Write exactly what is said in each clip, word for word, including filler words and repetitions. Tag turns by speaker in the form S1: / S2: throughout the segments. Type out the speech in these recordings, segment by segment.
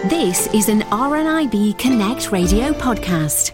S1: This is an R N I B Connect radio podcast.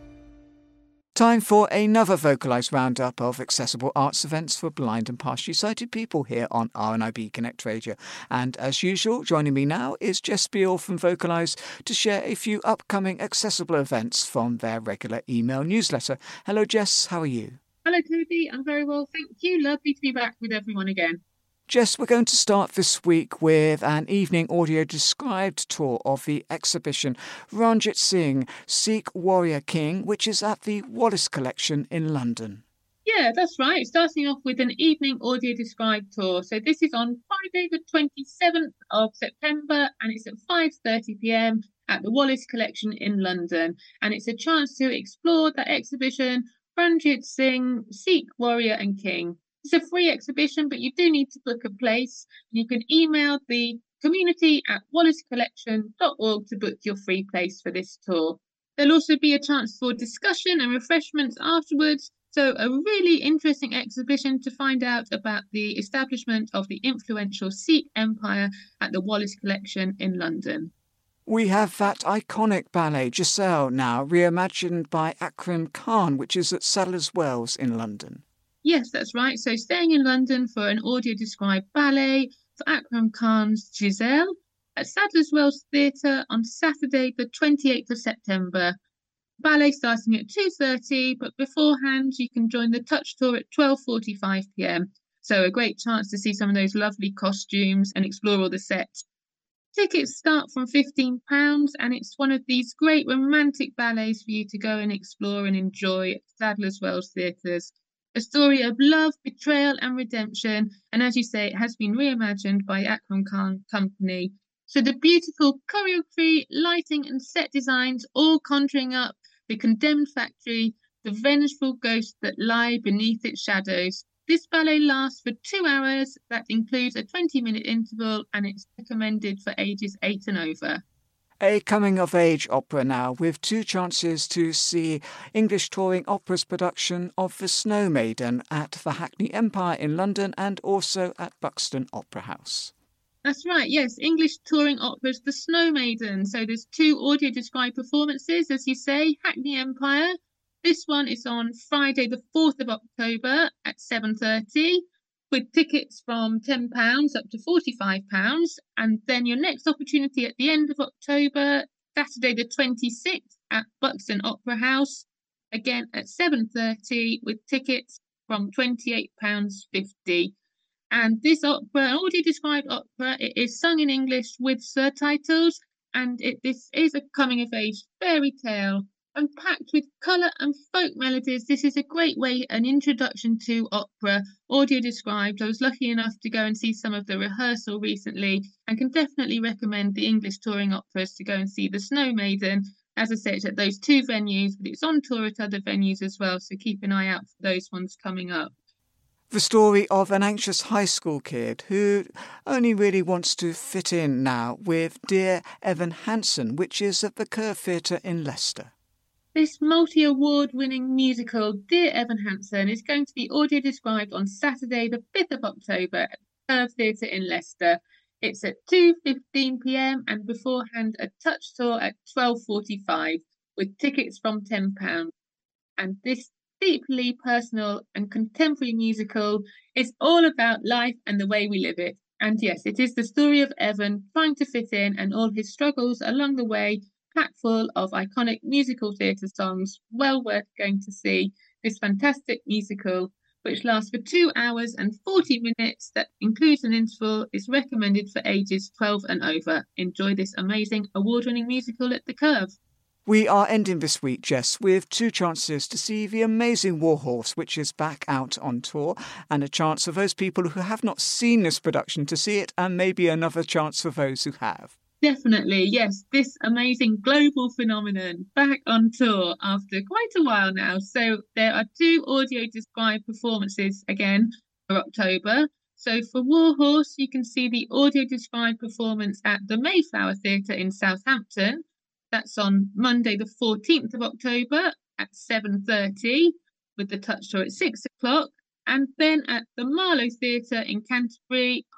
S2: Time for another Vocalise roundup of accessible arts events for blind and partially sighted people here on R N I B Connect Radio. And as usual, joining me now is Jess Beale from Vocalise to share a few upcoming accessible events from their regular email newsletter. Hello Jess, how are you?
S3: Hello Toby, I'm very well, thank you. Lovely to be back with everyone again.
S2: Jess, we're going to start this week with an evening audio described tour of the exhibition Ranjit Singh, Sikh Warrior King, which is at the Wallace Collection in London.
S3: Yeah, that's right. Starting off with an evening audio described tour. So this is on Friday the twenty-seventh of September and it's at five thirty p m at the Wallace Collection in London. And it's a chance to explore that exhibition, Ranjit Singh, Sikh Warrior and King. It's a free exhibition, but you do need to book a place. You can email the community at wallace collection dot org to book your free place for this tour. There'll also be a chance for discussion and refreshments afterwards. So a really interesting exhibition to find out about the establishment of the influential Sikh Empire at the Wallace Collection in London.
S2: We have that iconic ballet, Giselle, now reimagined by Akram Khan, which is at Sadler's Wells in London.
S3: Yes, that's right. So staying in London for an audio-described ballet for Akram Khan's Giselle at Sadler's Wells Theatre on Saturday, the twenty-eighth of September. Ballet starting at two thirty, but beforehand you can join the touch tour at twelve forty-five p m. So a great chance to see some of those lovely costumes and explore all the sets. Tickets start from fifteen pounds and it's one of these great romantic ballets for you to go and explore and enjoy at Sadler's Wells Theatres. A story of love, betrayal and redemption. And as you say, it has been reimagined by Akram Khan Company. So the beautiful choreography, lighting and set designs all conjuring up the condemned factory, the vengeful ghosts that lie beneath its shadows. This ballet lasts for two hours. That includes a twenty minute interval and it's recommended for ages eight and over.
S2: A coming-of-age opera now, with two chances to see English Touring Opera's production of The Snow Maiden at the Hackney Empire in London and also at Buxton Opera House.
S3: That's right, yes, English Touring Opera's The Snow Maiden. So there's two audio-described performances, as you say, Hackney Empire. This one is on Friday the fourth of October at seven thirty. With tickets from ten pounds up to forty-five pounds. And then your next opportunity at the end of October, Saturday the twenty-sixth at Buxton Opera House, again at seven thirty with tickets from twenty-eight pounds fifty. And this opera, an audio-described opera, it is sung in English with subtitles and it, this is a coming-of-age fairy tale. And packed with colour and folk melodies. This is a great way, an introduction to opera, audio described. I was lucky enough to go and see some of the rehearsal recently and can definitely recommend the English Touring Operas to go and see The Snow Maiden. As I said, it's at those two venues, but it's on tour at other venues as well, so keep an eye out for those ones coming up.
S2: The story of an anxious high school kid who only really wants to fit in now with Dear Evan Hansen, which is at the Curve Theatre in Leicester.
S3: This multi-award winning musical, Dear Evan Hansen, is going to be audio described on Saturday, the fifth of October at the Curve Theatre in Leicester. It's at two fifteen p m and beforehand a touch tour at twelve forty-five with tickets from ten pounds. And this deeply personal and contemporary musical is all about life and the way we live it. And yes, it is the story of Evan trying to fit in and all his struggles along the way, packed full of iconic musical theatre songs. Well worth going to see this fantastic musical, which lasts for two hours and forty minutes, that includes an interval, is recommended for ages twelve and over. Enjoy this amazing award-winning musical at the Curve.
S2: We are ending this week, Jess, with two chances to see the amazing Warhorse, which is back out on tour, and a chance for those people who have not seen this production to see it, and maybe another chance for those who have.
S3: Definitely, yes, this amazing global phenomenon back on tour after quite a while now. So there are two audio described performances again for October. So for Warhorse, you can see the audio described performance at the Mayflower Theatre in Southampton. That's on Monday the fourteenth of October at seven thirty with the touch tour at six o'clock. And then at the Marlow Theatre in Canterbury at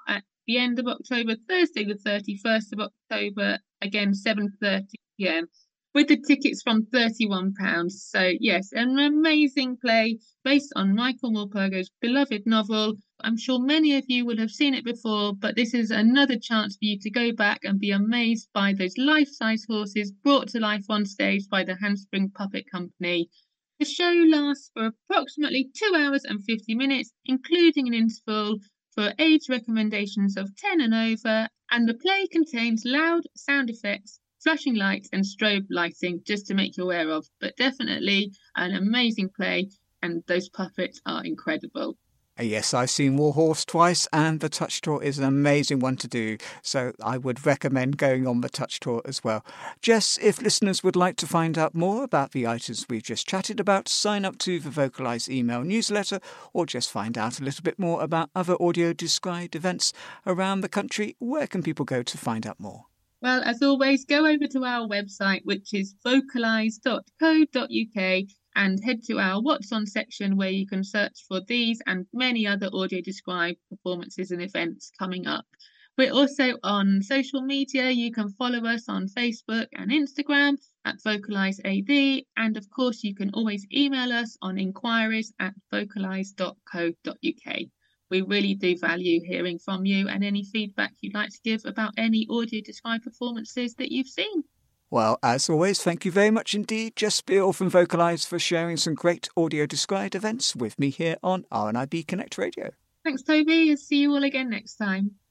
S3: the end of October, Thursday the thirty-first of October, again seven thirty p m, with the tickets from thirty-one pounds. So yes, an amazing play based on Michael Morpurgo's beloved novel. I'm sure many of you will have seen it before, but this is another chance for you to go back and be amazed by those life-size horses brought to life on stage by the Handspring Puppet Company. The show lasts for approximately two hours and fifty minutes, including an interval for age recommendations of ten and over, and the play contains loud sound effects, flashing lights and strobe lighting, just to make you aware of. But definitely an amazing play, and those puppets are incredible.
S2: Yes, I've seen Warhorse twice, and the Touch Tour is an amazing one to do, so I would recommend going on the Touch Tour as well. Jess, if listeners would like to find out more about the items we've just chatted about, sign up to the Vocalise email newsletter, or just find out a little bit more about other audio described events around the country, where can people go to find out more?
S3: Well, as always, go over to our website, which is vocalise dot co dot uk, and head to our What's On section, where you can search for these and many other audio described performances and events coming up. We're also on social media. You can follow us on Facebook and Instagram at Vocalise A D, and of course you can always email us on inquiries at vocalise dot co dot uk. We really do value hearing from you and any feedback you'd like to give about any audio described performances that you've seen.
S2: Well, as always, thank you very much indeed, Jess Beale from Vocalise, for sharing some great audio described events with me here on R N I B Connect Radio.
S3: Thanks, Toby, and see you all again next time.